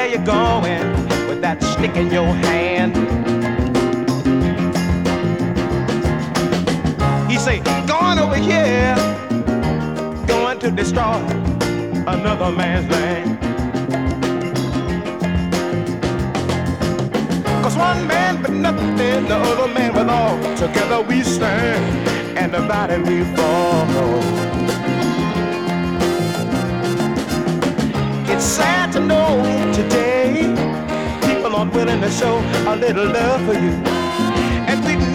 where you going with that stick in your hand? He say, going over here, going to destroy another man's land. Cause one man with nothing, the other man with all. Together we stand, and divided we fall. It's sad to know today people aren't willing to show a little love for you. And we